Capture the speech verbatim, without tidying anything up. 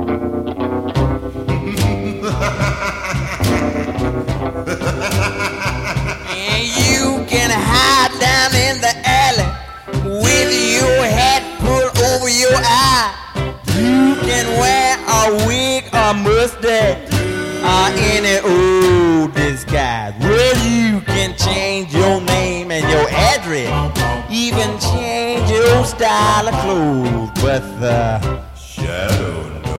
And you can hide down in the alley with your hat pulled over your eye. You can wear a wig or mustache or any old disguise. Well, you can change your name and your address, even change your style of clothes, but the shadow